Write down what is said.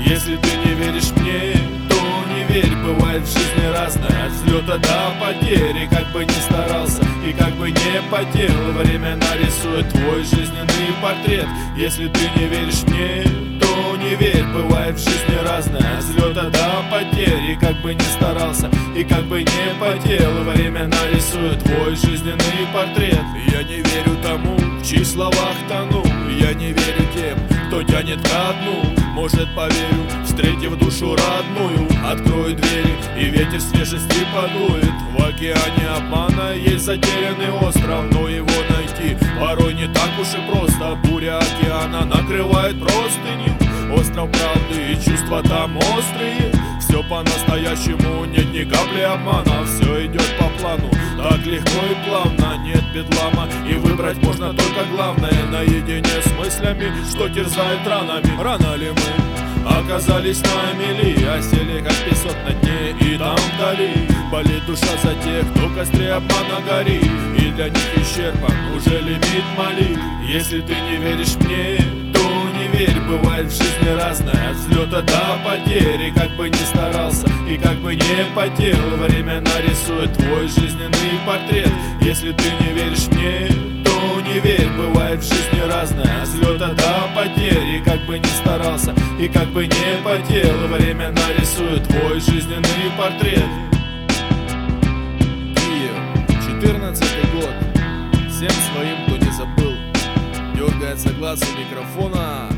Если ты не веришь мне, то не верь. Бывает в жизни разное, от взлета до потери. Как бы ни старался и как бы не потел, время нарисует твой жизненный портрет. Если ты не веришь мне, то не верь. Бывает в жизни разное, от взлета до потери. Как бы ни старался и как бы не потел, время нарисует твой жизненный портрет. Я не верю тому, в чьих словах тону. Я не верю тем, кто тянет ко дну. Может, поверю, встретив душу родную. Открою двери, и ветер свежести подует. В океане обмана есть затерянный остров, но его найти порой не так уж и просто. Буря океана накрывает простыню. Остров правды и чувства там острые. Все по-настоящему, нет ни капли обмана. Все идет по плану, так легко и плавно. Нет бедлама, и выбрать можно только главное. Наедине с мыслями, что терзает ранами. Рано ли мы оказались на мели, осели как песок на дне, и там вдали болит душа за тех, кто в костре обмана горит. И для них исчерпан уже лимит молитв. Если ты не веришь мне, то не верь. Бывает в жизни разное, от взлета до потери. Как бы ни старался и как бы не потел, время нарисует твой жизненный портрет. Если ты не веришь мне, то не верь. Бывает в жизни разное, от взлета до потери. Как бы ни старался и как бы не потел, время нарисует твой жизненный портрет. Киев, 14-й год. Всем своим, кто не забыл, дергается глаз у микрофона.